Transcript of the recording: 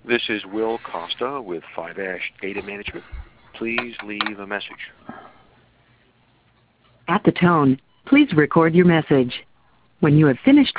This is Will Costa with 5-Ash Data Management. Please leave a message. At the tone, please record your message. When you have finished